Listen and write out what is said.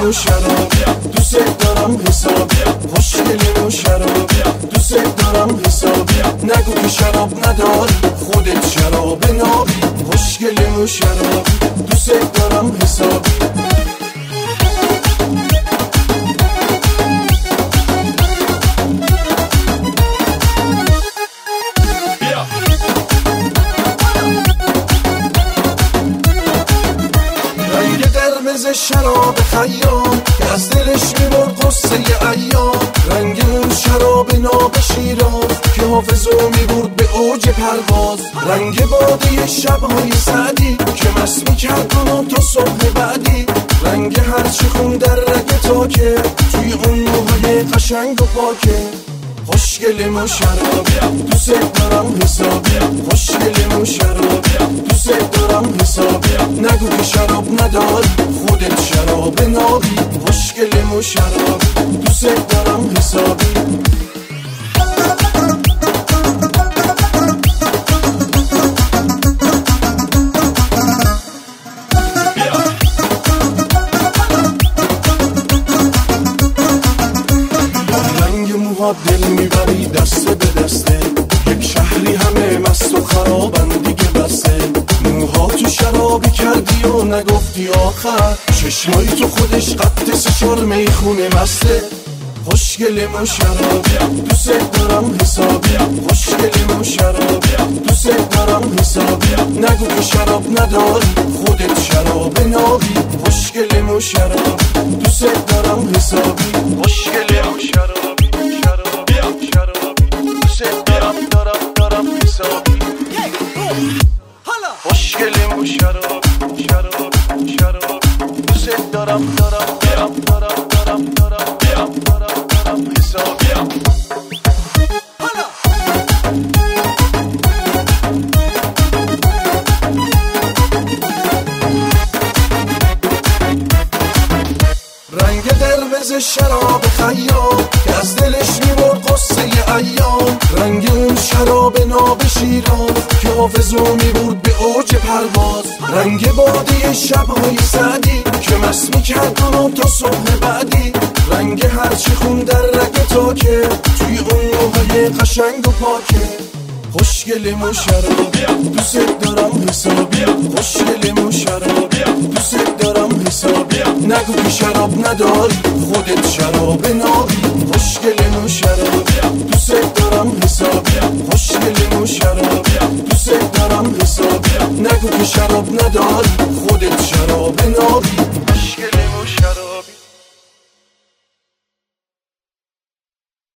خوشگل و شرابی، دوست دارم حسابی، خوشگل و شرابی، دوست دارم حسابی، نگو که شراب نداری خودت شراب نابی، خوشگل و شرابی، دوست دارم حسابی. قرمز شراب خیام که از دلش میبرد قصه ایام، رنگ اون شراب ناب شیراز که حافظو میبرد به اوج پرواز، رنگ باده شبهای سعدی که مست میکرد اونو تا صبح بعدی، رنگ هرچی خون در رگ تاکه توی اون موهای قشنگ و پاکه، خوشگل و شرابی، دوست دارم حسابی، خوشگل و شرابی، دوست دارم حسابی، نگو که شراب نداری خودت شراب نابی، خوشگل و شرابی، دوست دارم حسابی. دل میبری دسته به دسته، یک شهری همه مست و خرابن دیگه بسته، موها تو شرابی کردی و نگفتی آخر، چشمایی تو خودش قد سشار میخونه مسته، خوشگل و شرابی، دوست دارم حسابی، خوشگل و شرابی، دوست دارم حسابی، نگو که شراب نداری خودت شراب نابی، خوشگل و شرابی، دوست دارم حسابی، خوشگل و شرابی، خوشگل و شراب شراب شراب، دوست دارم دارم دارم دارم دارم دارم دارم دارم دارم حسابی. رنگ قرمز شراب خیام که از دلش میبرد قصه ایام، رنگ اون شراب ناب شیراز که حافظو میبرد به اوج پرواز، رنگ باده شبهای سعدی که مست میکرد اونو تا صبح بعدی، رنگ هرچی خون در رگ تاکه توی اون موهای قشنگ و پاکه، خوشگل و شرابی، دوست دارم حسابی، خوشگل و شرابی، دوست دارم حسابی، نگو که شراب نداری خودت شراب نابی، خوشگل و شرابی، دوست دارم حسابی، خوشگل و شرابی، دوست دارم حسابی، نگو که شراب نداری خودت شراب نابی، خوشگل و شرابی.